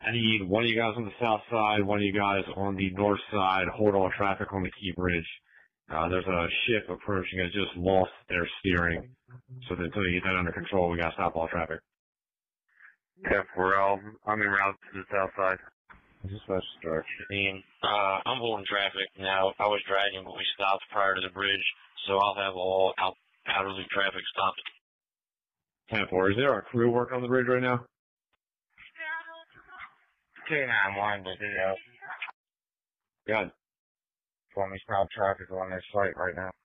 I need one of you guys on the south side, one of you guys on the north side, hold all traffic on the Key Bridge. There's a ship approaching. It just lost their steering. So until you get that under control, we gotta stop all traffic. Yeah, I'm en route to the south side. Dispatch start. I'm holding traffic now. I was dragging, but we stopped prior to the bridge, so I'll have all outer loop traffic stopped. 10-4, is there a crew working on the bridge right now? K9-1 to do. God. Want me to stop traffic on this site right now?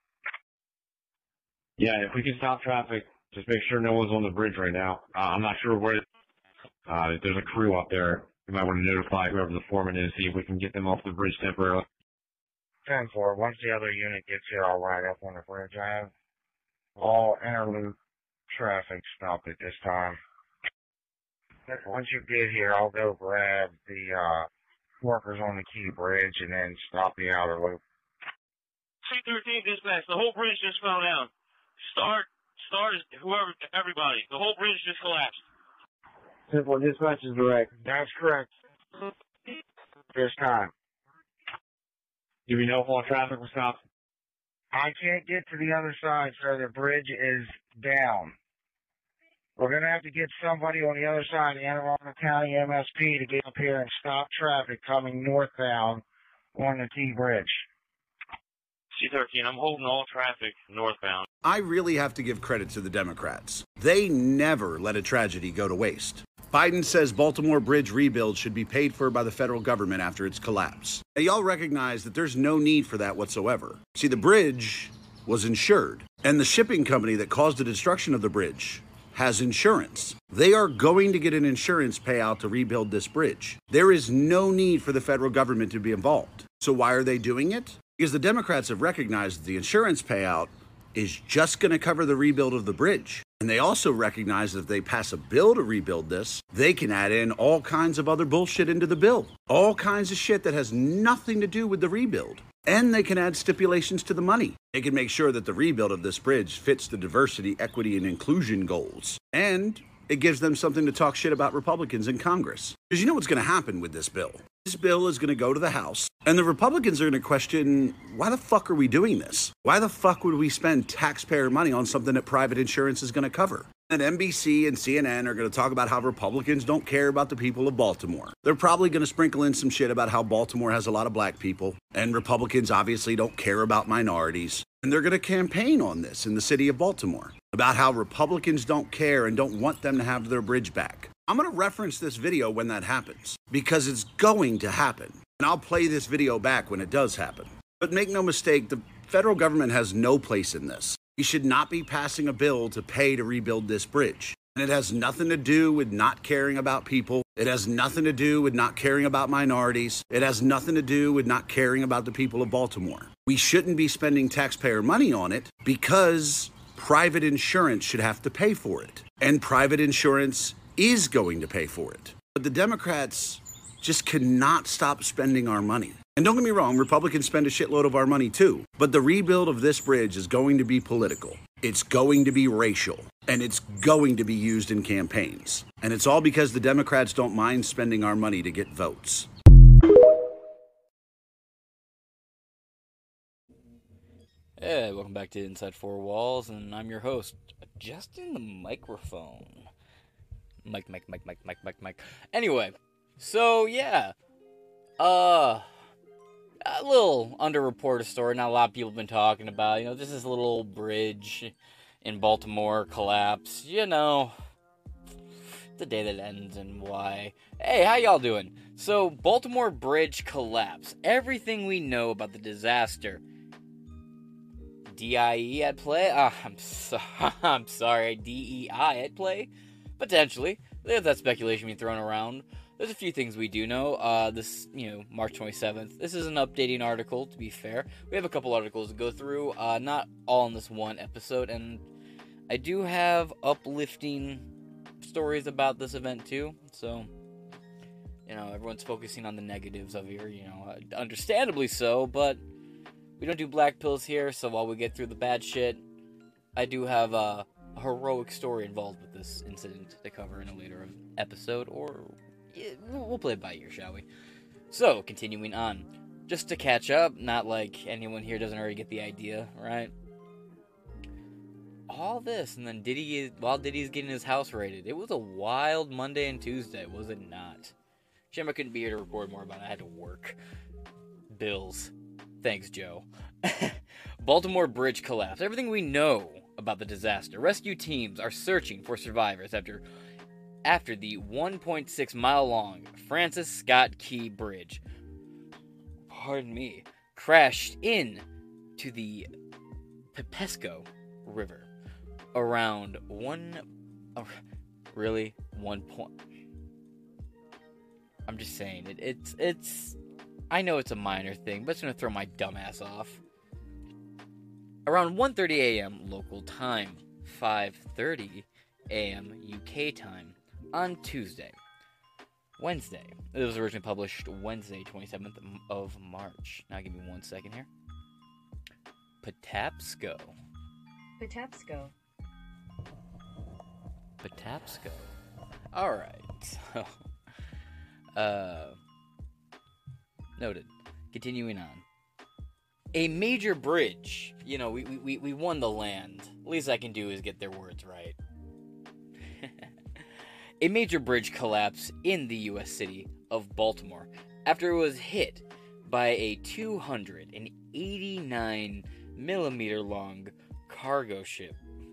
Yeah, if we can stop traffic, just make sure no one's on the bridge right now. I'm not sure where, there's a crew up there. You might want to notify whoever the foreman is, see if we can get them off the bridge temporarily. 10-4, once the other unit gets here, I'll ride up on the bridge. I have all interloop traffic stopped at this time. Once you get here, I'll go grab the workers on the Key Bridge and then stop the outer loop. C-13 dispatch, the whole bridge just fell down. Start is whoever, everybody. The whole bridge just collapsed. 10-4, dispatch is direct. That's correct. This time. Do we know if all traffic was stopped? I can't get to the other side, sir. The bridge is down. We're going to have to get somebody on the other side, the Anne Arundel County MSP, to get up here and stop traffic coming northbound on the Key Bridge. C-13, I'm holding all traffic northbound. I really have to give credit to the Democrats. They never let a tragedy go to waste. Biden says Baltimore Bridge rebuild should be paid for by the federal government after its collapse. Now, y'all recognize that there's no need for that whatsoever. See, the bridge was insured, and the shipping company that caused the destruction of the bridge has insurance. They are going to get an insurance payout to rebuild this bridge. There is no need for the federal government to be involved. So why are they doing it? Because the Democrats have recognized that the insurance payout is just going to cover the rebuild of the bridge. And they also recognize that if they pass a bill to rebuild this, they can add in all kinds of other bullshit into the bill. All kinds of shit that has nothing to do with the rebuild. And they can add stipulations to the money. They can make sure that the rebuild of this bridge fits the diversity, equity, and inclusion goals. And it gives them something to talk shit about Republicans in Congress. Because you know what's going to happen with this bill? This bill is going to go to the House, and the Republicans are going to question, why the fuck are we doing this? Why the fuck would we spend taxpayer money on something that private insurance is going to cover? And NBC and CNN are going to talk about how Republicans don't care about the people of Baltimore. They're probably going to sprinkle in some shit about how Baltimore has a lot of black people, and Republicans obviously don't care about minorities. And they're going to campaign on this in the city of Baltimore, about how Republicans don't care and don't want them to have their bridge back. I'm going to reference this video when that happens, because it's going to happen. And I'll play this video back when it does happen. But make no mistake, the federal government has no place in this. We should not be passing a bill to pay to rebuild this bridge. And it has nothing to do with not caring about people. It has nothing to do with not caring about minorities. It has nothing to do with not caring about the people of Baltimore. We shouldn't be spending taxpayer money on it because private insurance should have to pay for it. And private insurance is going to pay for it. But the Democrats just cannot stop spending our money. And don't get me wrong, Republicans spend a shitload of our money too. But the rebuild of this bridge is going to be political. It's going to be racial. And it's going to be used in campaigns. And it's all because the Democrats don't mind spending our money to get votes. Hey, welcome back to Inside Four Walls, and I'm your host, adjusting the microphone. Mic. Anyway, so yeah, a little underreported story. Not a lot of people have been talking about. You know, this is a little bridge in Baltimore collapse. You know, the day that ends and why. Hey, how y'all doing? So, Baltimore Bridge collapse. Everything we know about the disaster. DIE at play? I'm sorry, DEI at play? Potentially. There's that speculation being thrown around. There's a few things we do know. March 27th. This is an updating article, to be fair. We have a couple articles to go through, not all in this one episode, and I do have uplifting stories about this event, too, so, you know, everyone's focusing on the negatives of here, you know, understandably so, but we don't do black pills here, so while we get through the bad shit, I do have heroic story involved with this incident to cover in a later episode, or, we'll play it by ear, shall we? So, continuing on. Just to catch up, not like anyone here doesn't already get the idea, right? All this, and then while Diddy's getting his house raided, it was a wild Monday and Tuesday, was it not? Shame I couldn't be here to record more about it. I had to work. Bills. Thanks, Joe. Baltimore Bridge collapse. Everything we know about the disaster. Rescue teams are searching for survivors after the 1.6 mile long Francis Scott Key Bridge, crashed in to the Pepesco River around 1 point. I'm just saying it's I know it's a minor thing, but it's gonna throw my dumbass off. Around 1:30 a.m. local time, 5:30 a.m. UK time on Wednesday. It was originally published Wednesday, 27th of March. Now give me 1 second here. Patapsco. Alright. Noted. Continuing on. A major bridge. You know, we won the land. Least I can do is get their words right. A major bridge collapsed in the U.S. city of Baltimore after it was hit by a 289 millimeter long cargo ship.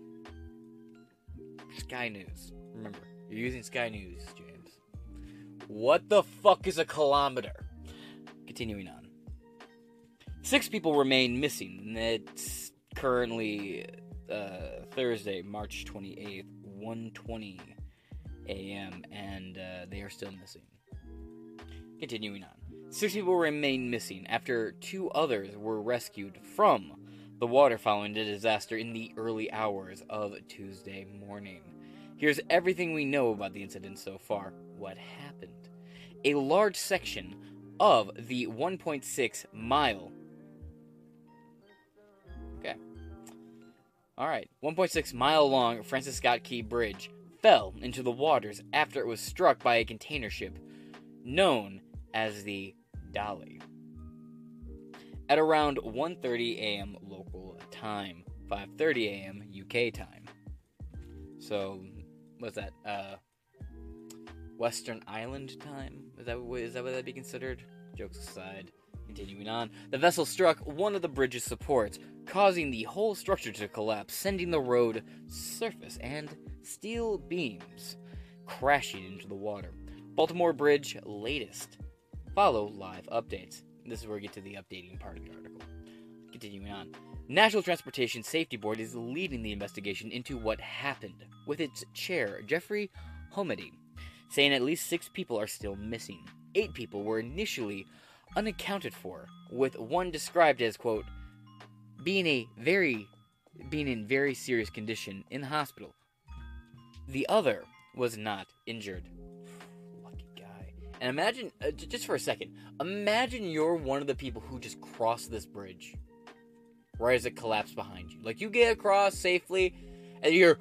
Sky News. Remember, you're using Sky News, James. What the fuck is a kilometer? Continuing on. 6 people remain missing. It's currently Thursday, March 28th, 1:20 a.m., and they are still missing. Continuing on. 6 people remain missing after 2 others were rescued from the water following the disaster in the early hours of Tuesday morning. Here's everything we know about the incident so far. What happened? A large section of the 1.6 mile... Okay. Alright. 1.6 mile long Francis Scott Key Bridge fell into the waters after it was struck by a container ship known as the Dolly. At around 1:30 a.m. local time, 5:30 a.m. UK time. So, what's that? Western Island time? Is that what that'd be considered? Jokes aside, continuing on. The vessel struck one of the bridge's supports, causing the whole structure to collapse, sending the road surface and steel beams crashing into the water. Baltimore Bridge latest. Follow live updates. This is where we get to the updating part of the article. Continuing on. National Transportation Safety Board is leading the investigation into what happened, with its chair, Jeffrey Homedy, saying at least 6 people are still missing. 8 people were initially unaccounted for, with one described as, quote, being in very serious condition in the hospital. The other was not injured. Lucky guy. And imagine, just for a second, imagine you're one of the people who just crossed this bridge right as it collapsed behind you. Like, you get across safely, and you're...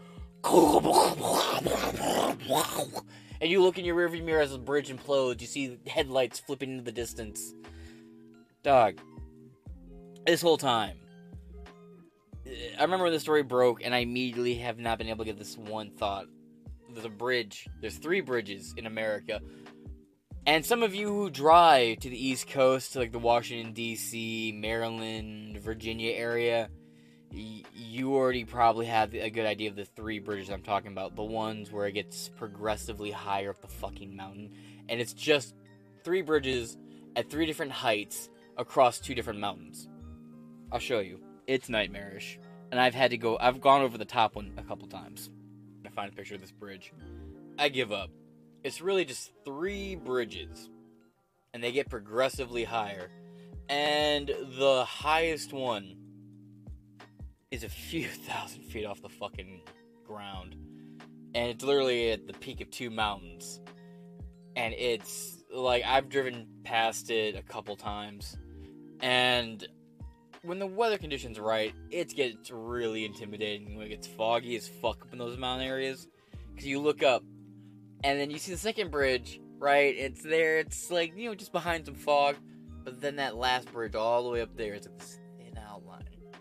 And you look in your rearview mirror as the bridge implodes. You see the headlights flipping into the distance. Dog. This whole time. I remember when the story broke, and I immediately have not been able to get this one thought. There's a bridge. There's 3 bridges in America. And some of you who drive to the East Coast, to like the Washington, D.C., Maryland, Virginia area, you already probably have a good idea of the 3 bridges I'm talking about. The ones where it gets progressively higher up the fucking mountain. And it's just 3 bridges at 3 different heights across 2 different mountains. I'll show you. It's nightmarish. And I've gone over the top one a couple times. I find a picture of this bridge. I give up. It's really just 3 bridges. And they get progressively higher. And the highest one is a few thousand feet off the fucking ground. And it's literally at the peak of 2 mountains. And it's, like, I've driven past it a couple times. And when the weather conditions right, it gets really intimidating when it gets foggy as fuck up in those mountain areas. Because you look up, and then you see the second bridge, right? It's there. It's like, just behind some fog. But then that last bridge all the way up there is like this thin outline.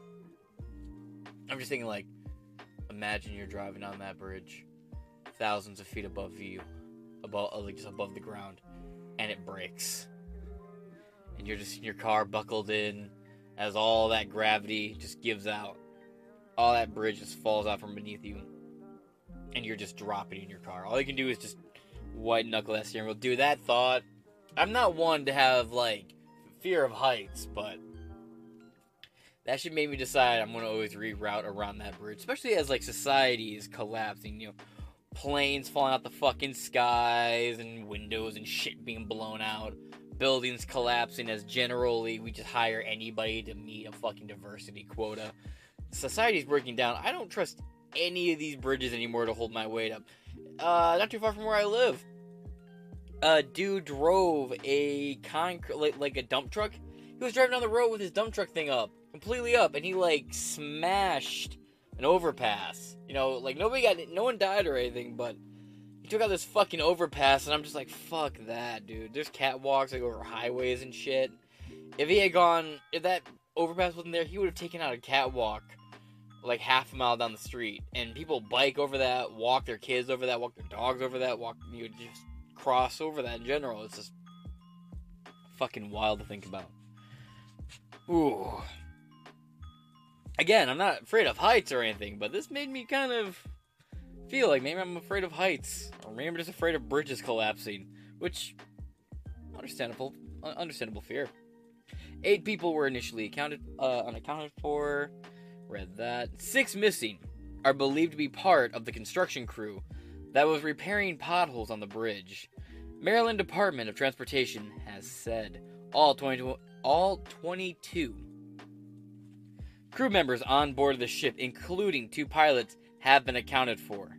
I'm just thinking, like, imagine you're driving on that bridge, thousands of feet above you, just above the ground, and it breaks. And you're just in your car, buckled in, as all that gravity just gives out. All that bridge just falls out from beneath you, and you're just dropping in your car. All you can do is just white knuckle that steering wheel. Dude, that thought, I'm not one to have, like, fear of heights, but that should make me decide I'm going to always reroute around that bridge, especially as, like, society is collapsing, planes falling out the fucking skies, and windows and shit being blown out, buildings collapsing as generally we just hire anybody to meet a fucking diversity quota. Society's breaking down. I don't trust any of these bridges anymore to hold my weight up. Not too far from where I live, a dude drove a like a dump truck. He was driving down the road with his dump truck thing up, completely up, and he like smashed an overpass. No one died or anything, but he took out this fucking overpass, and I'm just like, fuck that, dude. There's catwalks that go over highways and shit. If that overpass wasn't there, he would have taken out a catwalk like half a mile down the street, and people bike over that, walk their kids over that, walk their dogs over that, just cross over that in general. It's just fucking wild to think about. Ooh. Again, I'm not afraid of heights or anything, but this made me kind of feel like maybe I'm afraid of heights, or maybe I'm just afraid of bridges collapsing, which, understandable fear. 8 people were initially unaccounted for. Read that. 6 missing are believed to be part of the construction crew that was repairing potholes on the bridge. Maryland Department of Transportation has said all 22 crew members on board the ship, including 2 pilots, have been accounted for.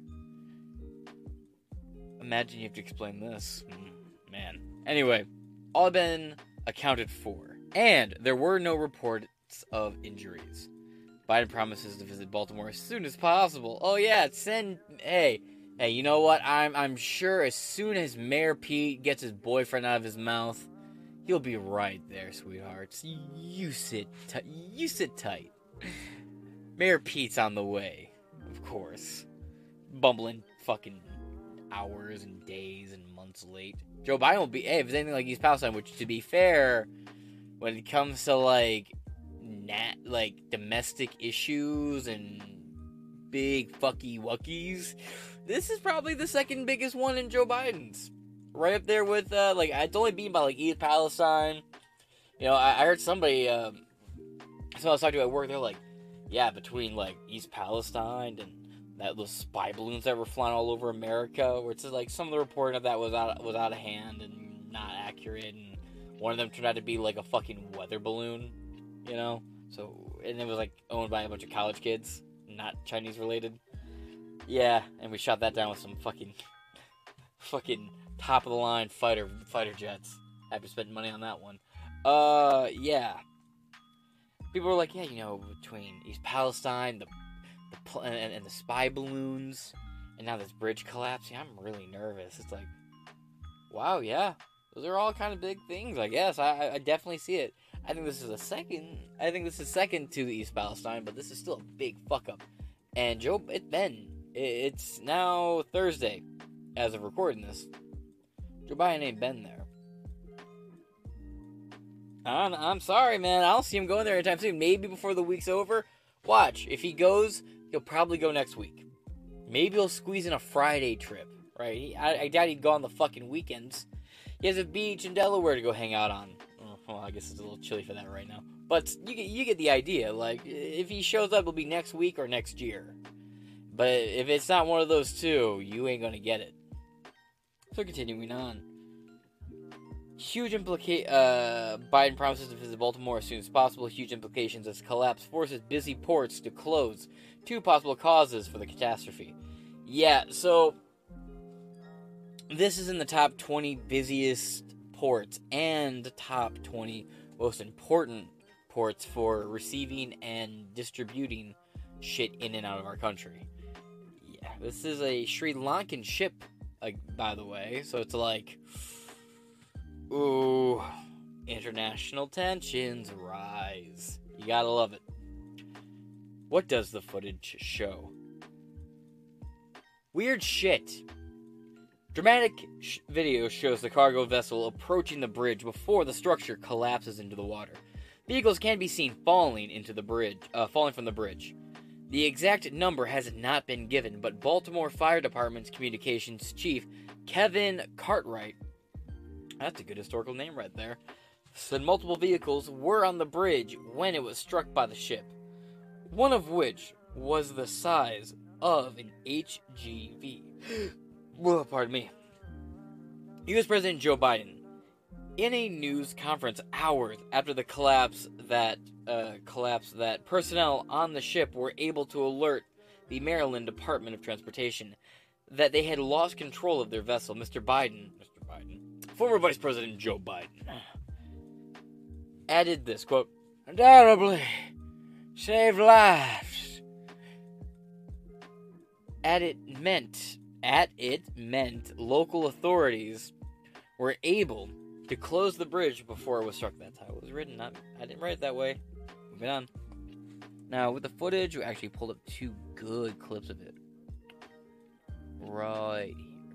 Imagine you have to explain this. Man. Anyway, all have been accounted for, and there were no reports of injuries. Biden promises to visit Baltimore as soon as possible. Oh yeah, hey, you know what? I'm sure as soon as Mayor Pete gets his boyfriend out of his mouth, he'll be right there, sweethearts. You sit tight. Mayor Pete's on the way, of course. Bumbling fucking hours and days and months late. Joe Biden will be, if it's anything like East Palestine, which, to be fair, when it comes to like domestic issues and big fucky wuckies, this is probably the second biggest one in Joe Biden's. Right up there with, it's only beaten by, like, East Palestine. I heard somebody, someone I was talking to at work, they're like, yeah, between, like, East Palestine and those spy balloons that were flying all over America, where it's just, like, some of the reporting of that was out of hand and not accurate, and one of them turned out to be, like, a fucking weather balloon, So, and it was, like, owned by a bunch of college kids, not Chinese related. Yeah, and we shot that down with some fucking top of the line fighter jets. After spending money on that one. Yeah. People were like, yeah, between East Palestine, and the spy balloons, and now this bridge collapsing, I'm really nervous. It's like, wow, yeah, those are all kind of big things, I guess. I definitely see it. I think this is second to the East Palestine, but this is still a big fuck up. And it's now Thursday, as of recording this. Joe Biden ain't been there. I'm sorry, man. I don't see him going there anytime soon. Maybe before the week's over. Watch. If he goes, he'll probably go next week. Maybe he'll squeeze in a Friday trip, right? I doubt he'd go on the fucking weekends. He has a beach in Delaware to go hang out on. Well, I guess it's a little chilly for that right now. But you get the idea. Like, if he shows up, it'll be next week or next year. But if it's not one of those two, you ain't gonna get it. So continuing on. Biden promises to visit Baltimore as soon as possible. Huge implications as collapse forces busy ports to close. 2 possible causes for the catastrophe. Yeah, so this is in the top 20 busiest ports and the top 20 most important ports for receiving and distributing shit in and out of our country. Yeah, this is a Sri Lankan ship like, by the way. So it's like, ooh, international tensions rise. You gotta love it. What does the footage show? Weird shit. Dramatic video shows the cargo vessel approaching the bridge before the structure collapses into the water. Vehicles can be seen falling from the bridge. The exact number has not been given, but Baltimore Fire Department's communications chief, Kevin Cartwright, that's a good historical name right there, said multiple vehicles were on the bridge when it was struck by the ship, one of which was the size of an HGV. Well, pardon me. U.S. President Joe Biden, in a news conference hours after the collapse that personnel on the ship were able to alert the Maryland Department of Transportation that they had lost control of their vessel. Mr. Biden, former Vice President Joe Biden, added this, quote, undoubtedly saved lives. It meant local authorities were able to close the bridge before it was struck. That's how it was written. I didn't write it that way. Moving on. Now, with the footage, we actually pulled up 2 good clips of it. Right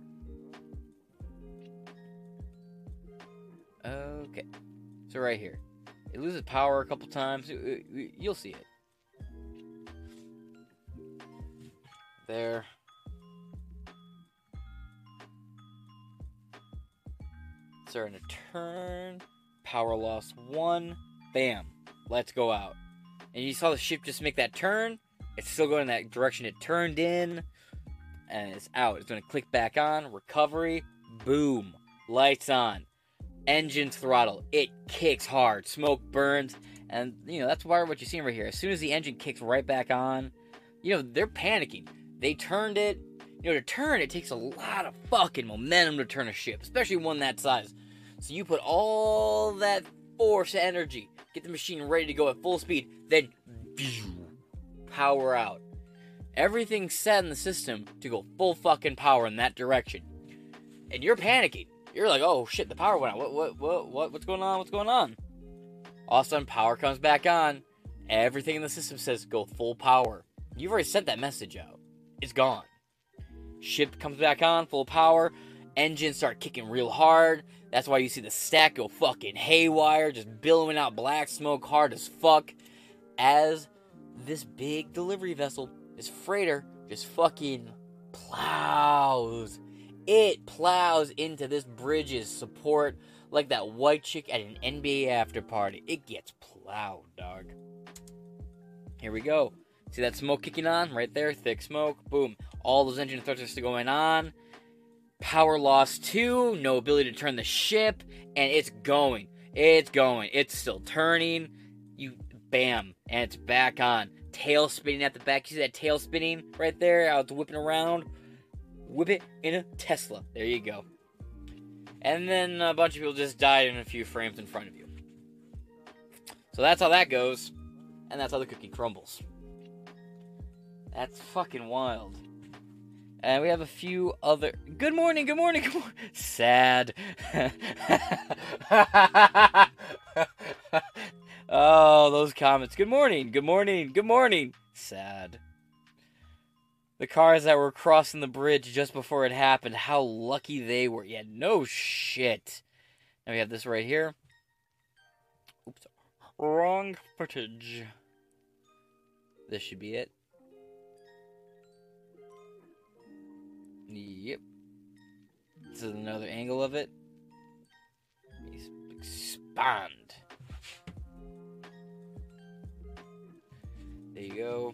here. Okay. So right here. It loses power a couple times. You'll see it. There. Starting to turn. Power loss 1. Bam. Let's go out. And you saw the ship just make that turn. It's still going in that direction it turned in. And it's out. It's going to click back on. Recovery. Boom. Lights on. Engine throttle. It kicks hard. Smoke burns. And, that's what you're seeing right here. As soon as the engine kicks right back on, they're panicking. They turned it. To turn, it takes a lot of fucking momentum to turn a ship, especially one that size. So you put all that force, energy, get the machine ready to go at full speed, then power out. Everything's set in the system to go full fucking power in that direction. And you're panicking. You're like, oh shit, the power went out. What's going on? What's going on? All of a sudden, power comes back on. Everything in the system says go full power. You've already sent that message out. It's gone. Ship comes back on, full power. Engines start kicking real hard. That's why you see the stack go fucking haywire, just billowing out black smoke hard as fuck. As this big delivery vessel, this freighter, just fucking plows. It plows into this bridge's support like that white chick at an NBA after party. It gets plowed, dog. Here we go. See that smoke kicking on? Right there, thick smoke. Boom. All those engine thrusters are going on. Power loss 2. No ability to turn the ship. And it's going. It's going. It's still turning. Bam. And it's back on. Tail spinning at the back. You see that tail spinning right there? How it's whipping around. Whip it in a Tesla. There you go. And then a bunch of people just died in a few frames in front of you. So that's how that goes. And that's how the cookie crumbles. That's fucking wild. And we have a few other... Good morning. Sad. Oh, those comments. Good morning. Sad. The cars that were crossing the bridge just before it happened, how lucky they were. Yeah, no shit. Now we have this right here. Oops. Wrong footage. This should be it. Yep. This is another angle of it. Expand. There you go.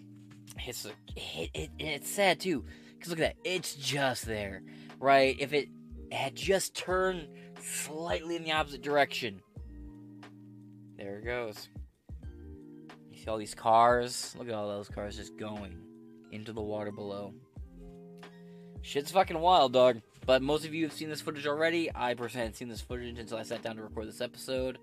It's sad too, because look at that. It's just there, right? If it had just turned slightly in the opposite direction, there it goes. You see all these cars? Look at all those cars just going into the water below. Shit's fucking wild, dog. But most of you have seen this footage already. I personally hadn't seen this footage until I sat down to record this episode.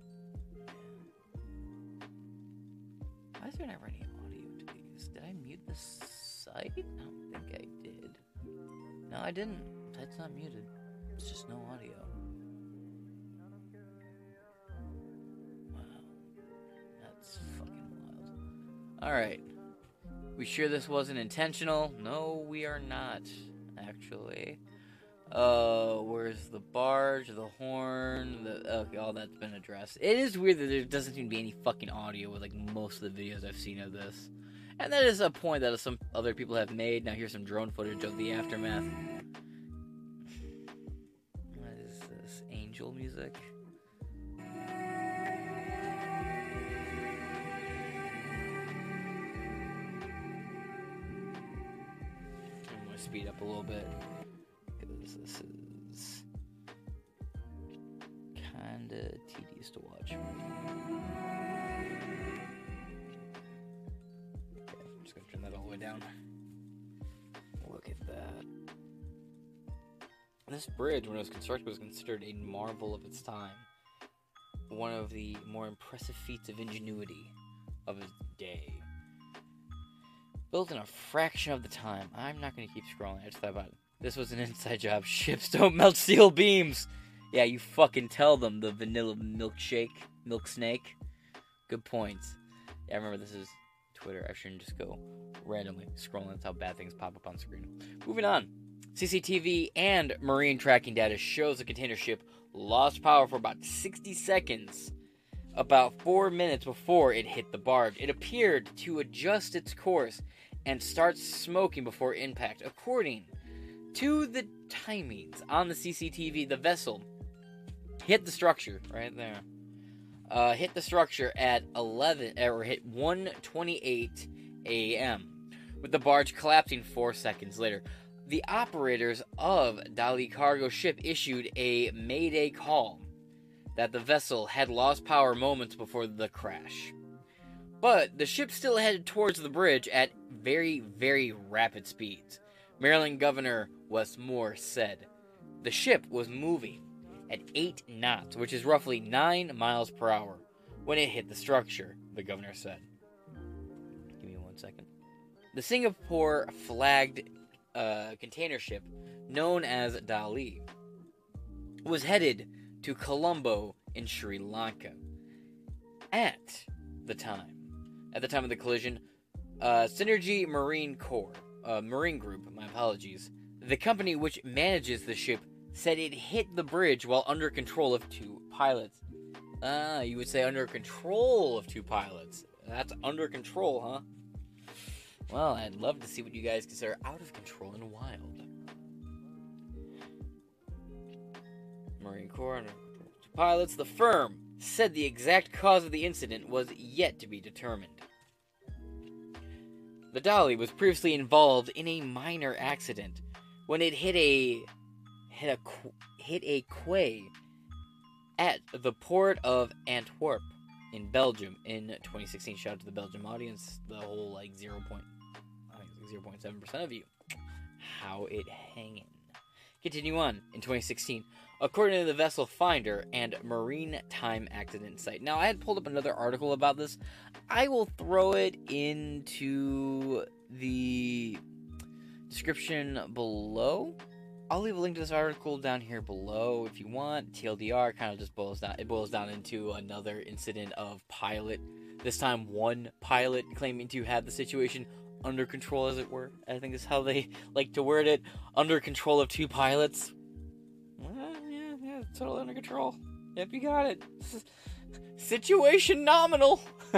Why is there never any audio to these? Did I mute the site? I don't think I did. No, I didn't. Site's not muted. It's just no audio. Wow. That's fucking wild. Alright. We sure this wasn't intentional? No, we are not, actually. Where's the barge, the horn, okay, all that's been addressed. It is weird that there doesn't seem to be any fucking audio with, like, most of the videos I've seen of this. And that is a point that some other people have made. Now here's some drone footage of the aftermath. What is this? Angel music? I'm gonna speed up a little bit. This is kinda tedious to watch. Okay, I'm just gonna turn that all the way down. Look at that. This bridge, when it was constructed, was considered a marvel of its time. One of the more impressive feats of ingenuity of its day. Built in a fraction of the time. I'm not gonna keep scrolling, I just thought about it. This was an inside job. Ships don't melt steel beams. Yeah, you fucking tell them, the vanilla milkshake, milk snake. Good points. Yeah, I remember this is Twitter. I shouldn't just go randomly scrolling. That's how bad things pop up on screen. Moving on. CCTV and marine tracking data shows the container ship lost power for about 60 seconds. About 4 minutes before it hit the barge. It appeared to adjust its course and start smoking before impact. According to the timings on the CCTV, the vessel hit the structure right there. Hit the structure at 1:28 a.m. with the barge collapsing 4 seconds later. The operators of Dali cargo ship issued a mayday call that the vessel had lost power moments before the crash. But the ship still headed towards the bridge at very, very rapid speeds. Maryland Governor Wes Moore said the ship was moving at 8 knots, which is roughly 9 miles per hour, when it hit the structure, the governor said. Give me 1 second. The Singapore flagged container ship, known as Dali, was headed to Colombo in Sri Lanka. At the time of the collision, Synergy Marine Group, my apologies, the company which manages the ship, said it hit the bridge while under control of 2 pilots. You would say under control of 2 pilots. That's under control, huh? Well, I'd love to see what you guys consider out of control and wild. Marine Corps under control of 2 pilots. The firm said the exact cause of the incident was yet to be determined. The Dali was previously involved in a minor accident when it hit a quay at the port of Antwerp in Belgium in 2016. Shout out to the Belgium audience, the whole 0.7% of you. How it hanging. Continue on. In 2016, according to the Vessel Finder and Marine Time Accident site. Now, I had pulled up another article about this. I will throw it into the description below. I'll leave a link to this article down here below if you want. TLDR kind of just boils down into another incident of pilot. This time, one pilot claiming to have the situation under control, as it were. I think is how they like to word it. Under control of 2 pilots. Yeah, totally under control. Yep, you got it. Situation nominal.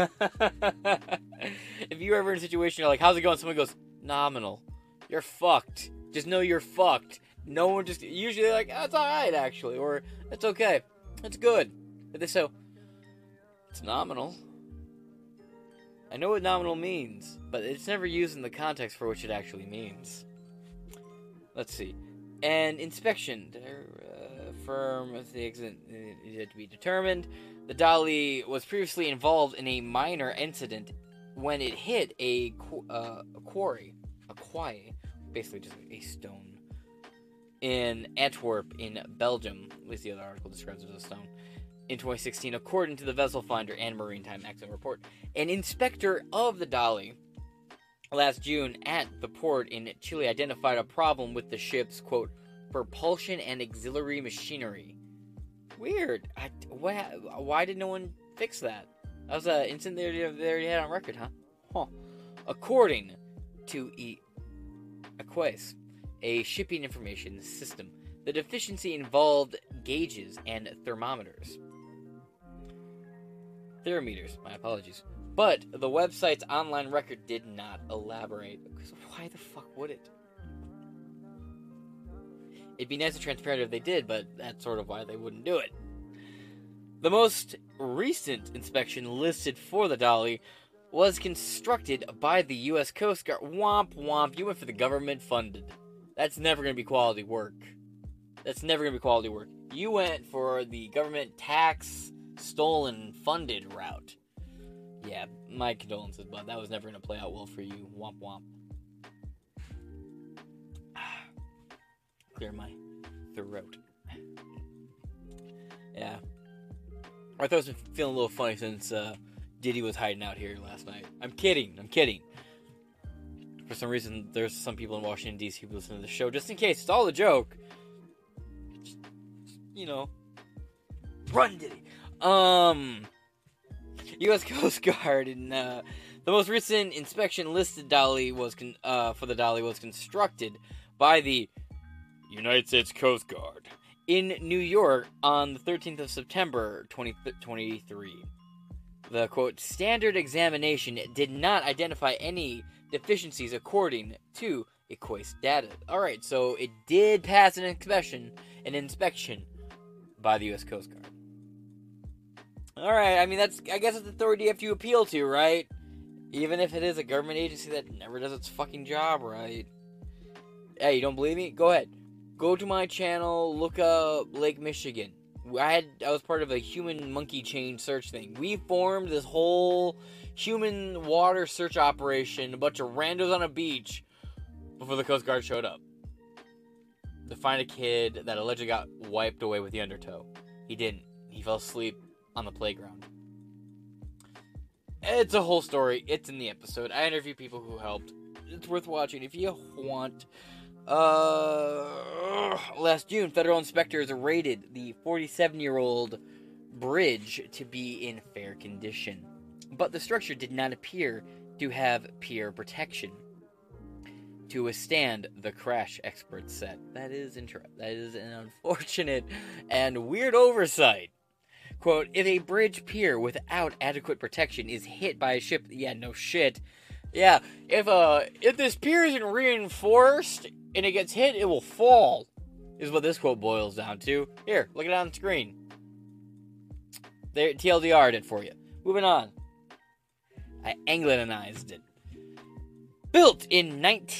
If you're ever in a situation, you're like, how's it going? Someone goes, nominal. You're fucked. Just know you're fucked. No one just, usually like, oh, it's alright, actually. Or, it's okay. It's good. But they say, it's nominal. I know what nominal means, but it's never used in the context for which it actually means. Let's see. An inspection firm of the accident yet to be determined. The Dali was previously involved in a minor incident when it hit a quarry, basically just a stone, in Antwerp in Belgium. At least the other article describes it as a stone. In 2016, according to the Vessel Finder and Marine Time Accident Report, an inspector of the Dali last June at the port in Chile identified a problem with the ship's, quote, propulsion and auxiliary machinery. Weird. Why did no one fix that? That was an incident they already had on record, huh? According to Aquas, a shipping information system, the deficiency involved gauges and thermometers. Thermometers, my apologies. But the website's online record did not elaborate. Because why the fuck would it? It'd be nice and transparent if they did, but that's sort of why they wouldn't do it. The most recent inspection listed for the Dolly was constructed by the U.S. Coast Guard. Womp womp, you went for the government funded. That's never going to be quality work. You went for the government tax stolen funded route. Yeah, my condolences, bud. That was never going to play out well for you. Womp womp. Clear my throat. Yeah. I thought I was feeling a little funny since Diddy was hiding out here last night. I'm kidding. For some reason, there's some people in Washington, D.C. who listen to the show. Just in case, it's all a joke. Just, run, Diddy. U.S. Coast Guard and the most recent inspection listed Dolly was for the Dolly was constructed by the United States Coast Guard in New York on the 13th of September 2023. The quote standard examination did not identify any deficiencies according to Equace data. All right, so it did pass an inspection by the U.S. Coast Guard. Alright, I mean, I guess it's the authority you have to appeal to, right? Even if it is a government agency that never does its fucking job, right? Hey, you don't believe me? Go ahead. Go to my channel, look up Lake Michigan. I was part of a human monkey chain search thing. We formed this whole human water search operation, a bunch of randos on a beach, before the Coast Guard showed up. To find a kid that allegedly got wiped away with the undertow. He didn't. He fell asleep on the playground. It's a whole story. It's in the episode. I interview people who helped. It's worth watching if you want. Last June, federal inspectors raided the 47-year-old bridge to be in fair condition, but the structure did not appear to have pier protection to withstand the crash, experts said. That is an unfortunate and weird oversight. Quote, if a bridge pier without adequate protection is hit by a ship, yeah, no shit. Yeah, if this pier isn't reinforced and it gets hit, it will fall, is what this quote boils down to. Here, look at it on the screen. There, TLDR'd it for you. Moving on. I Anglicized it. Built in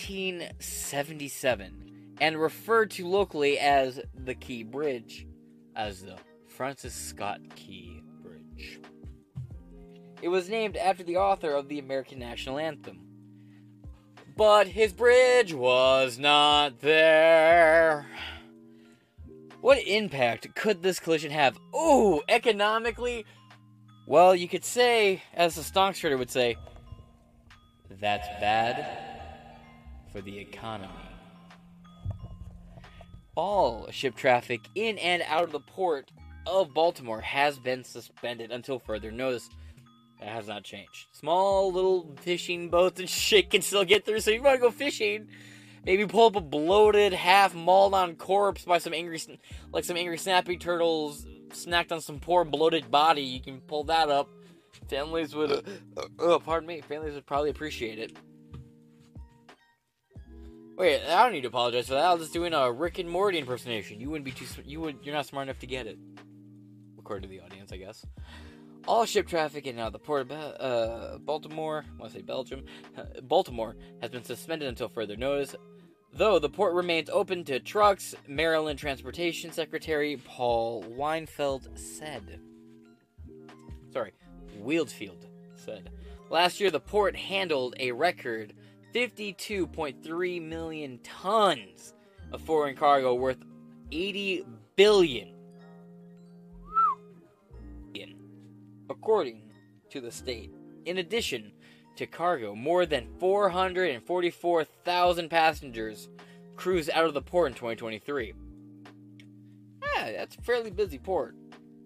1977 and referred to locally as the Key Bridge, as the Francis Scott Key Bridge. It was named after the author of the American National Anthem. But his bridge was not there. What impact could this collision have? Ooh, economically? Well, you could say, as the stock trader would say, that's bad for the economy. All ship traffic in and out of the port of Baltimore has been suspended until further notice. That has not changed. Small little fishing boats and shit can still get through, so if you want to go fishing, maybe pull up a bloated, half mauled on corpse by some angry snapping turtles snacked on some poor bloated body. You can pull that up. Families would, families would probably appreciate it. Wait, I don't need to apologize for that. I was just doing a Rick and Morty impersonation. You're not smart enough to get it. According to the audience, I guess. All ship traffic in and out of the port of Baltimore, Belgium, Baltimore has been suspended until further notice. Though the port remains open to trucks, Maryland Transportation Secretary Paul Weinfeld said. Wheelfield said. Last year, the port handled a record 52.3 million tons of foreign cargo worth $80 billion. According to the state. In addition to cargo. More than 444,000 passengers cruised out of the port in 2023. Yeah, that's a fairly busy port.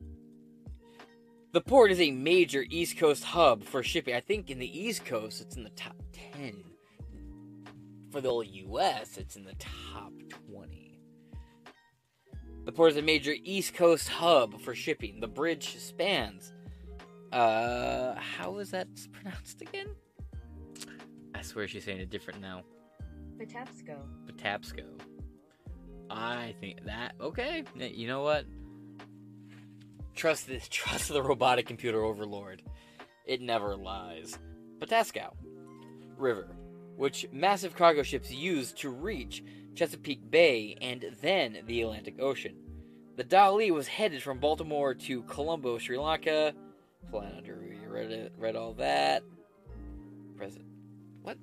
The port is a major East Coast hub for shipping. I think in the East Coast, it's in the top 10. For the whole U.S., it's in the top 20. The port is a major East Coast hub for shipping. The bridge spans. How is that pronounced again? I swear she's saying it different now. Patapsco. I think that, okay. You know what? Trust the robotic computer overlord. It never lies. Patapsco River, which massive cargo ships use to reach Chesapeake Bay and then the Atlantic Ocean. The Dali was headed from Baltimore to Colombo, Sri Lanka. Flying under, we read all that. President, what?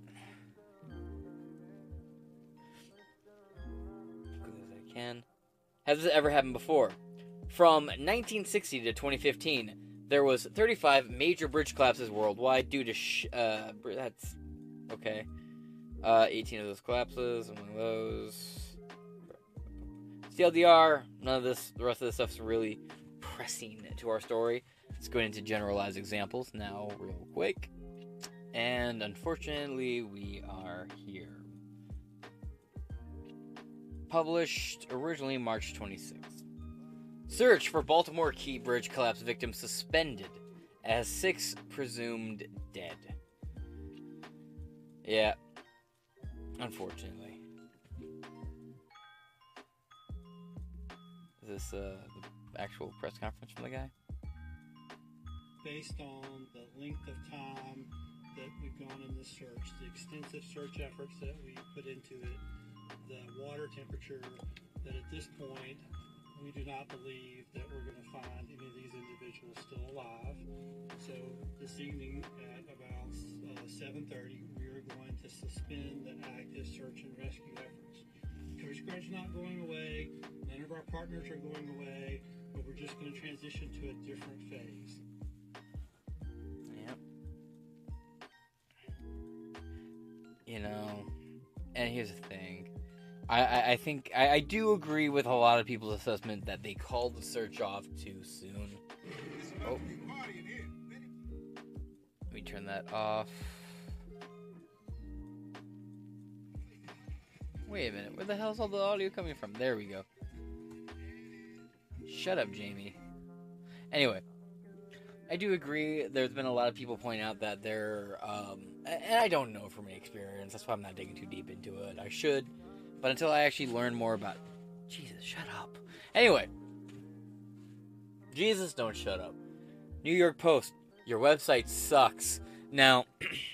Quickly as I can. Has this ever happened before? From 1960 to 2015, there was 35 major bridge collapses worldwide due to that's okay. 18 of those collapses, among those. TLDR, none of this, the rest of this stuff's really pressing to our story. Let's go into generalized examples now, real quick. And unfortunately, we are here. Published originally March 26th. Search for Baltimore Key Bridge collapse victims suspended as 6 presumed dead. Yeah. Unfortunately. Is this the actual press conference from the guy? Based on the length of time that we've gone in the search, the extensive search efforts that we put into it, the water temperature, that at this point we do not believe that we're going to find any of these individuals still alive. So this evening at about 7:30, we are going to suspend the active search and rescue efforts. Coast Guard's not going away, none of our partners are going away, but we're just going to transition to a different phase. Yep. You know, and here's the thing. I think I do agree with a lot of people's assessment that they called the search off too soon. Oh. Let me turn that off. Wait a minute, where the hell's all the audio coming from? There we go. Shut up, Jamie. Anyway, I do agree. There's been a lot of people point out that they're, and I don't know from experience. That's why I'm not digging too deep into it. I should, but until I actually learn more about, Jesus, shut up. Anyway, Jesus, don't shut up. New York Post, your website sucks. Now,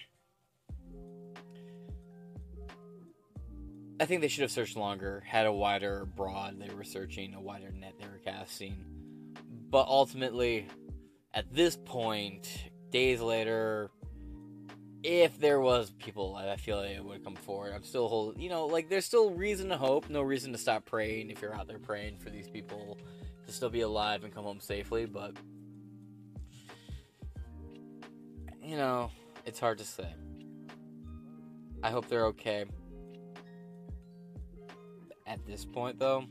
I think they should have searched longer, had a wider broad they were searching, a wider net they were casting. But ultimately, at this point, days later, if there was people, I feel like it would come forward. I'm still there's still reason to hope, no reason to stop praying if you're out there praying for these people to still be alive and come home safely, but, it's hard to say. I hope they're okay. At this point, though,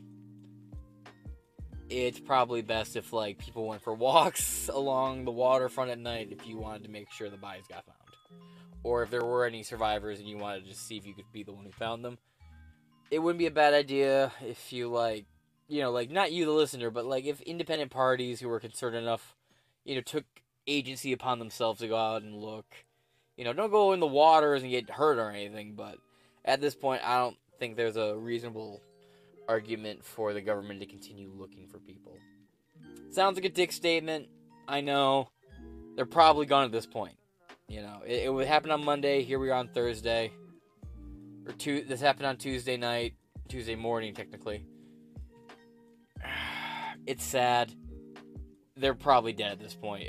it's probably best if, people went for walks along the waterfront at night if you wanted to make sure the bodies got found. Or if there were any survivors and you wanted to just see if you could be the one who found them. It wouldn't be a bad idea if you, not you, the listener, but, if independent parties who were concerned enough, took agency upon themselves to go out and look. Don't go in the waters and get hurt or anything, but at this point, I don't think there's a reasonable argument for the government to continue looking for people. Sounds like a dick statement. I know. They're probably gone at this point. It would happen on Monday. Here we are on Thursday. This happened on Tuesday night. Tuesday morning, technically. It's sad. They're probably dead at this point.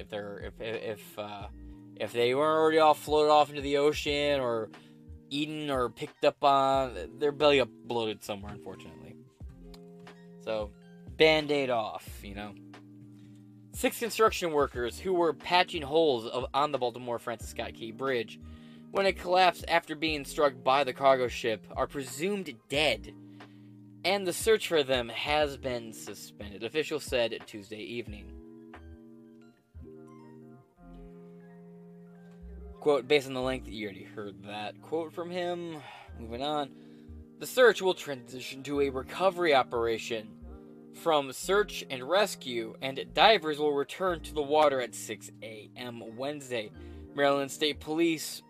If they weren't already all floated off into the ocean or eaten or picked up on, their belly up bloated somewhere, unfortunately. So, Band-Aid off, 6 construction workers who were patching holes on the Baltimore Francis Scott Key Bridge when it collapsed after being struck by the cargo ship, are presumed dead, and the search for them has been suspended, officials said Tuesday evening. Quote, based on the link, you already heard that quote from him. Moving on. The search will transition to a recovery operation from search and rescue, and divers will return to the water at 6 a.m. Wednesday. Maryland State Police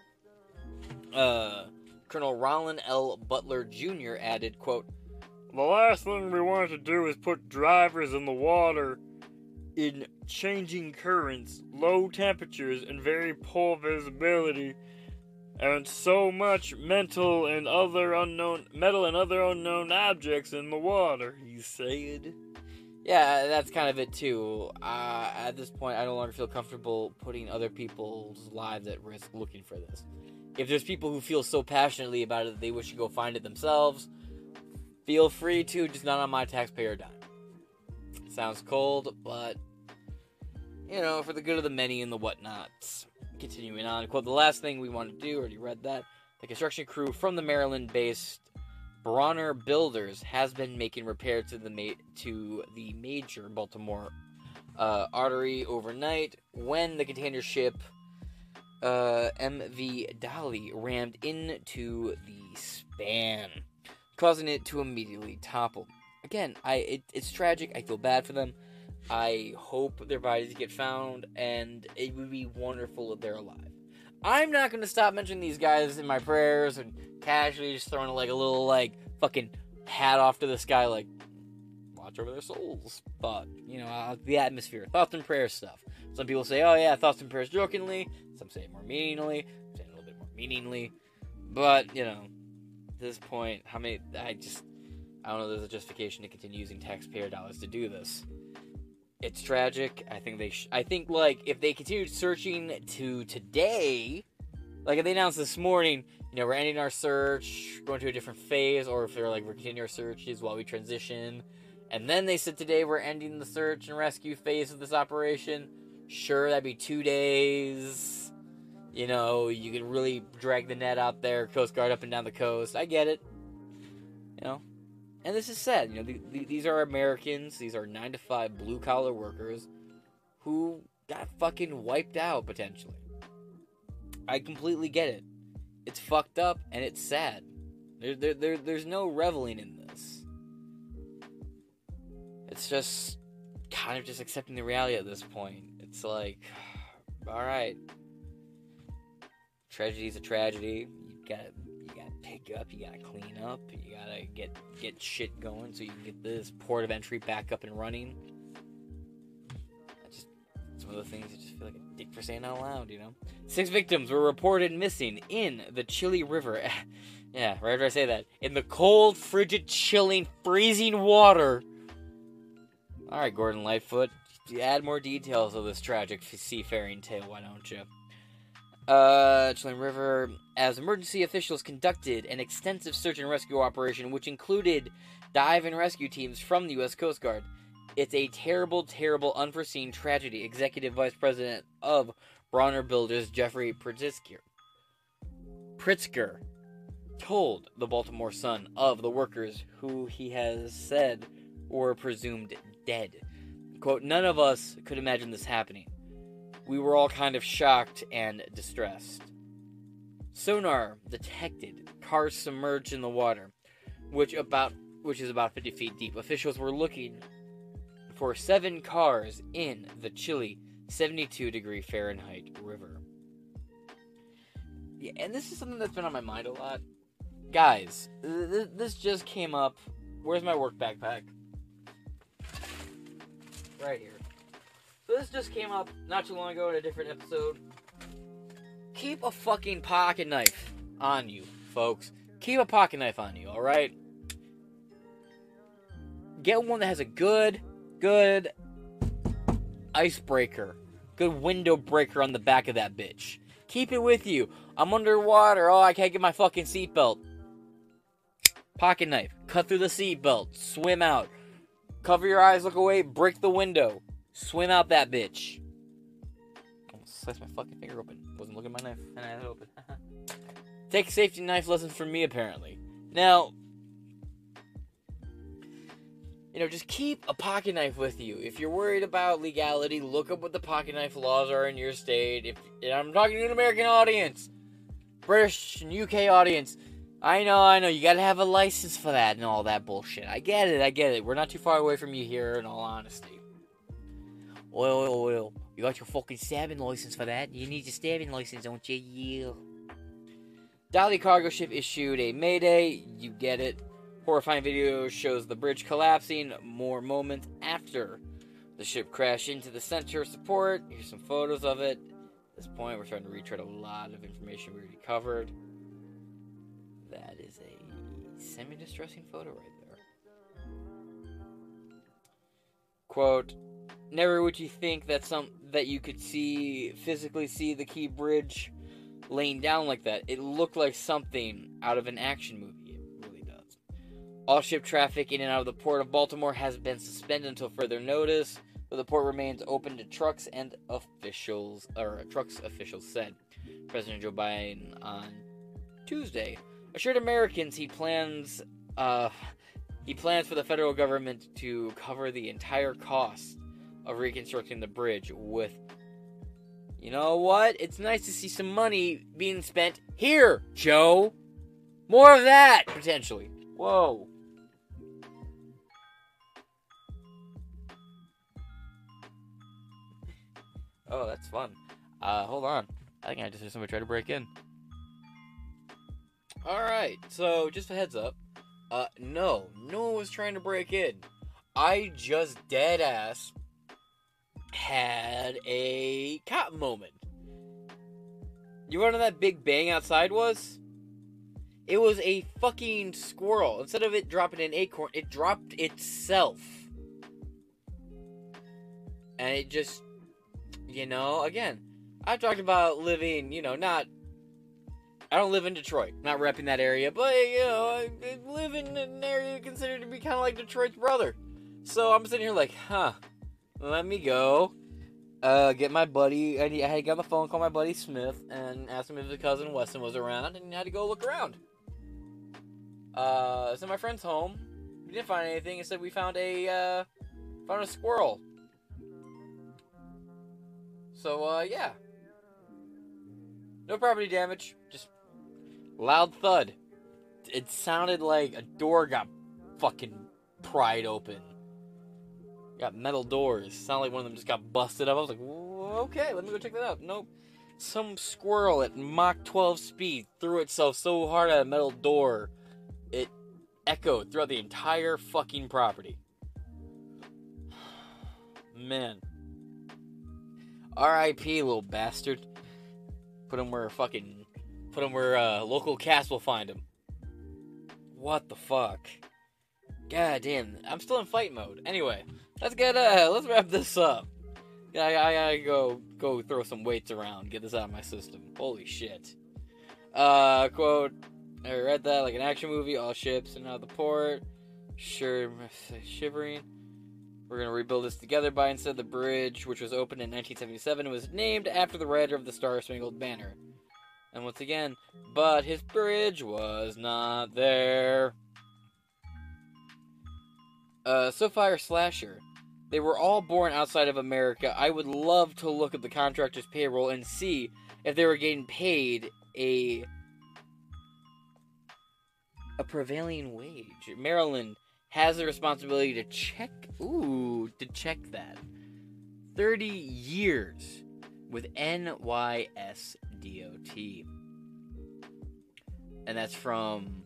Colonel Roland L. Butler Jr. added, quote, "The last thing we want to do is put drivers in the water in changing currents, low temperatures, and very poor visibility, and so much metal and other unknown objects in the water," he said. Yeah, that's kind of it too. At this point, I no longer feel comfortable putting other people's lives at risk looking for this. If there's people who feel so passionately about it that they wish to go find it themselves, feel free to, just not on my taxpayer dime. Sounds cold, but, you know, for the good of the many and the whatnots. Continuing on, quote, "The last thing we want to do," already read that, "the construction crew from the Maryland-based Bronner Builders has been making repairs to the major Baltimore artery overnight when the container ship MV Dolly rammed into the span, causing it to immediately topple. Again, it's tragic. I feel bad for them. I hope their bodies get found, and it would be wonderful if they're alive. I'm not going to stop mentioning these guys in my prayers and casually just throwing like a little fucking hat off to the sky, like, watch over their souls. But, you know, the atmosphere, thoughts and prayers stuff. Some people say, oh yeah, thoughts and prayers jokingly. Some say it more meaningly. Some say it a little bit more meaningly. But, you know, at this point, I don't know, there's a justification to continue using taxpayer dollars to do this. It's tragic. I think if they continued searching to today, like if they announced this morning, you know, we're ending our search, going to a different phase, or if they're like, we're continuing our searches while we transition, and then they said today we're ending the search and rescue phase of this operation, sure, that'd be 2 days. You know, you could really drag the net out there, Coast Guard up and down the coast. I get it. You know? And this is sad. You know, these are Americans. These are 9-to-5 blue-collar workers who got fucking wiped out, potentially. I completely get it. It's fucked up, and it's sad. There's no reveling in this. It's just kind of just accepting the reality at this point. It's like, alright. Tragedy's a tragedy. You gotta pick up, you gotta clean up, you gotta get shit going so you can get this port of entry back up and running. It's one of the things you just feel like a dick for saying out loud, you know? 6 victims were reported missing in the Chili River. Yeah, right after I say that. In the cold, frigid, chilling, freezing water. Alright, Gordon Lightfoot, add more details of this tragic seafaring tale, why don't you? Chili River, as emergency officials conducted an extensive search and rescue operation, which included dive and rescue teams from the U.S. Coast Guard. It's a terrible, terrible, unforeseen tragedy, Executive Vice President of Bronner Builders, Jeffrey Pritzker, told the Baltimore Sun of the workers who he has said were presumed dead. Quote, "None of us could imagine this happening. We were all kind of shocked and distressed. Sonar detected cars submerged in the water, which is about 50 feet deep. Officials were looking for 7 cars in the chilly 72-degree Fahrenheit river." Yeah, and this is something that's been on my mind a lot. Guys, this just came up. Where's my work backpack? Right here. So this just came up not too long ago in a different episode. Keep a fucking pocket knife on you, folks. Keep a pocket knife on you, alright? Get one that has a good icebreaker. Good window breaker on the back of that bitch. Keep it with you. I'm underwater. Oh, I can't get my fucking seatbelt. Pocket knife. Cut through the seatbelt. Swim out. Cover your eyes, look away, break the window. Swim out that bitch. Almost sliced my fucking finger open. Wasn't looking at my knife, and I had it open. Take safety knife lessons from me, apparently. Now, just keep a pocket knife with you. If you're worried about legality, look up what the pocket knife laws are in your state. And I'm talking to an American audience, British and UK audience. I know, you gotta have a license for that and all that bullshit. I get it. We're not too far away from you here, in all honesty. Well, you got your fucking stabbing license for that. You need your stabbing license, don't you? Yeah. Dali cargo ship issued a mayday. You get it. Horrifying video shows the bridge collapsing more moments after the ship crashed into the center of support. Here's some photos of it. At this point, we're starting to retread a lot of information we already covered. That is a semi-distressing photo right there. Quote, never would you think that you could physically see the Key Bridge laying down like that. It looked like something out of an action movie. It really does. All ship traffic in and out of the port of Baltimore has been suspended until further notice, but the port remains open to trucks and officials, said. President Joe Biden on Tuesday assured Americans he plans for the federal government to cover the entire cost of reconstructing the bridge with, you know what? It's nice to see some money being spent here, Joe. More of that, potentially. Whoa. Oh, that's fun. Hold on. I think I just heard somebody try to break in. Alright, so just a heads up. No one was trying to break in. I just deadass had a cop moment. You wanna know that big bang outside was? It was a fucking squirrel. Instead of it dropping an acorn, it dropped itself. And it just, again, I've talked about living, I don't live in Detroit, not repping that area, but, I live in an area considered to be kind of like Detroit's brother. So I'm sitting here like, let me go, get my buddy, I had got my phone, call my buddy Smith, and asked him if his cousin Weston was around, and I had to go look around. So my friend's home, we didn't find anything, instead we found a squirrel. So, yeah. No property damage, just loud thud. It sounded like a door got fucking pried open. Got metal doors. Sounded like one of them just got busted up. I was like, okay, let me go check that out. Nope. Some squirrel at Mach 12 speed threw itself so hard at a metal door, it echoed throughout the entire fucking property. Man. R.I.P., little bastard. Put him where local cast will find him. What the fuck? God damn, I'm still in fight mode. Anyway, let's wrap this up. I gotta go throw some weights around, get this out of my system. Holy shit. Quote, I read that like an action movie, all ships and out of the port. Sure, shivering. We're going to rebuild this together. Biden said the bridge, which was opened in 1977, was named after the writer of the Star-Spangled Banner. And once again, but his bridge was not there. SoFire Slasher. They were all born outside of America. I would love to look at the contractor's payroll and see if they were getting paid a prevailing wage. Maryland has the responsibility to check that. 30 years with NYSDOT. And that's from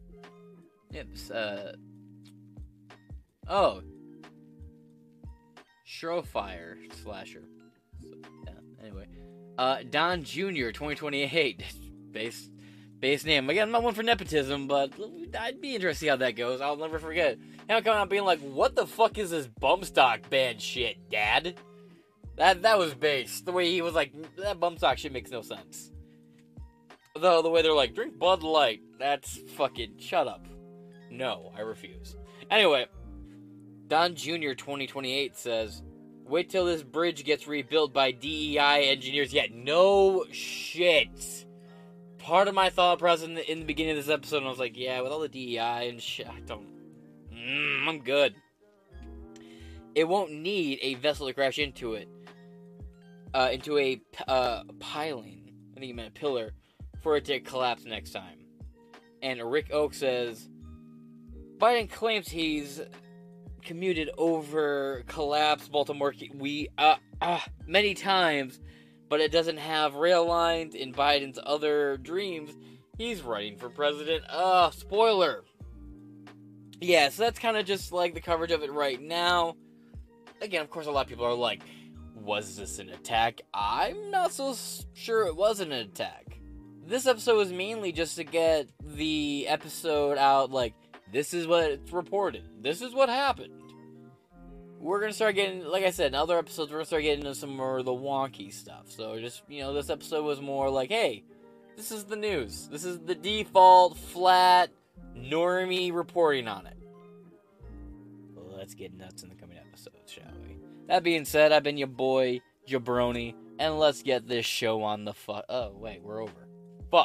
Surefire Slasher. So, yeah, anyway. Don Jr. 2028. Base name. Again, I'm not one for nepotism, but I'd be interested to see how that goes. I'll never forget him coming out being like, what the fuck is this bump stock band shit, Dad? That was base. The way he was like, that bump stock shit makes no sense. Though, the way they're like, drink Bud Light, that's fucking, shut up. No, I refuse. Anyway, Don Jr. 2028 says, Wait till this bridge gets rebuilt by DEI engineers. Yeah, no shit. Part of my thought process in the beginning of this episode, I was like, yeah, with all the DEI and shit, I'm good. It won't need a vessel to crash into it. Into a piling. I think he meant a pillar. For it to collapse next time. And Rick Oak says, Biden claims he's commuted over collapsed Baltimore many times, but it doesn't have rail lines. In Biden's other dreams, he's running for president. Spoiler. Yeah, so that's kind of just like the coverage of it right now. Again, of course, a lot of people are like, was this an attack? I'm not so sure it wasn't an attack. This episode was mainly just to get the episode out, like, this is what it's reported. This is what happened. We're going to start getting, like I said, in other episodes, we're going to start getting into some more of the wonky stuff. So just, this episode was more like, hey, this is the news. This is the default, flat, normie reporting on it. Let's get nuts in the coming episodes, shall we? That being said, I've been your boy, Jabroni, and let's get this show on the oh, wait, we're over. Fuck.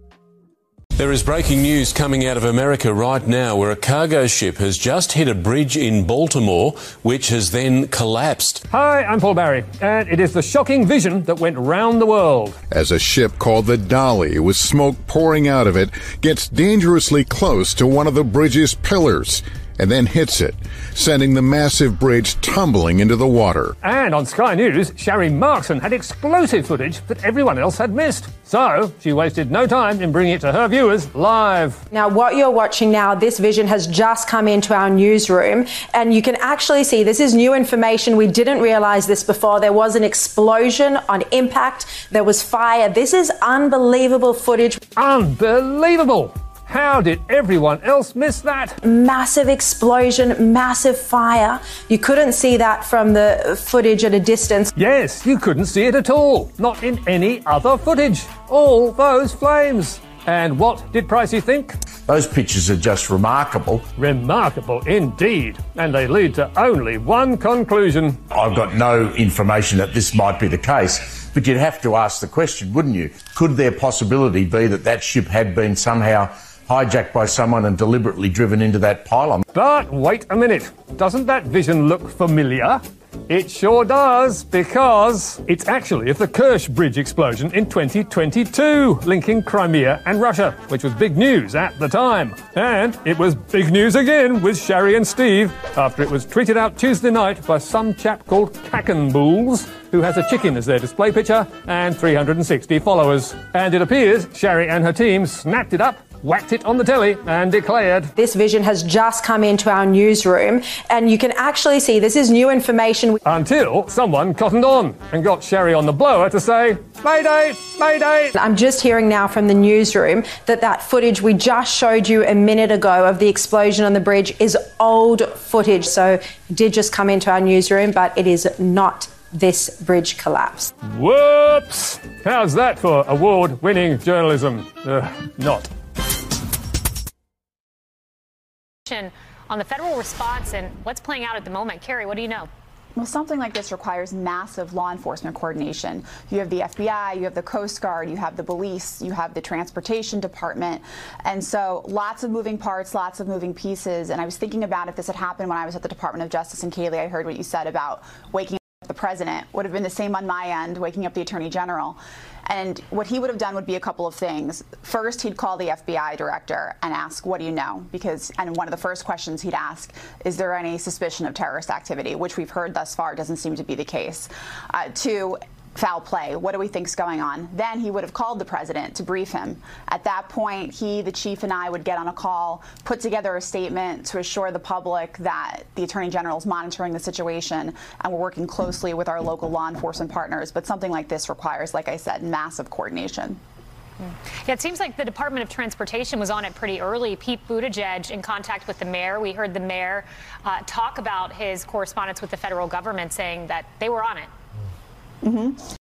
There is breaking news coming out of America right now where a cargo ship has just hit a bridge in Baltimore, which has then collapsed. Hi, I'm Paul Barry, and it is the shocking vision that went round the world. As a ship called the Dolly, with smoke pouring out of it, gets dangerously close to one of the bridge's pillars and then hits it, sending the massive bridge tumbling into the water. And on Sky News, Sherry Markson had explosive footage that everyone else had missed. So she wasted no time in bringing it to her viewers live. Now, what you're watching now, this vision has just come into our newsroom, and you can actually see this is new information. We didn't realize this before. There was an explosion on impact. There was fire. This is unbelievable footage. Unbelievable! How did everyone else miss that? Massive explosion, massive fire. You couldn't see that from the footage at a distance. Yes, you couldn't see it at all. Not in any other footage. All those flames. And what did Pricey think? Those pictures are just remarkable. Remarkable indeed. And they lead to only one conclusion. I've got no information that this might be the case, but you'd have to ask the question, wouldn't you? Could there possibility be that that ship had been somehow hijacked by someone and deliberately driven into that pylon? But wait a minute. Doesn't that vision look familiar? It sure does, because it's actually of the Kerch Bridge explosion in 2022, linking Crimea and Russia, which was big news at the time. And it was big news again with Sherry and Steve after it was tweeted out Tuesday night by some chap called Cackenbools, who has a chicken as their display picture and 360 followers. And it appears Sherry and her team snapped it up, whacked it on the telly and declared, this vision has just come into our newsroom, and you can actually see this is new information. Until someone cottoned on and got Sherry on the blower to say, Mayday, Mayday. I'm just hearing now from the newsroom that footage we just showed you a minute ago of the explosion on the bridge is old footage. So it did just come into our newsroom, but it is not this bridge collapse. Whoops! How's that for award-winning journalism? Not. On the federal response and what's playing out at the moment. Carrie, what do you know? Well, something like this requires massive law enforcement coordination. You have the FBI, you have the Coast Guard, you have the police, you have the Transportation Department. And so lots of moving parts, lots of moving pieces. And I was thinking about if this had happened when I was at the Department of Justice. And Kaylee, I heard what you said about waking up the president. Would have been the same on my end, waking up the Attorney General. And what he would have done would be a couple of things. First, he'd call the FBI director and ask, what do you know? And one of the first questions he'd ask, is there any suspicion of terrorist activity? Which we've heard thus far doesn't seem to be the case. Two, foul play. What do we think's going on? Then he would have called the president to brief him. At that point, he, the chief, and I would get on a call, put together a statement to assure the public that the Attorney General is monitoring the situation and we're working closely with our local law enforcement partners. But something like this requires, like I said, massive coordination. Yeah, it seems like the Department of Transportation was on it pretty early. Pete Buttigieg in contact with the mayor. We heard the mayor talk about his correspondence with the federal government saying that they were on it. Mm-hmm.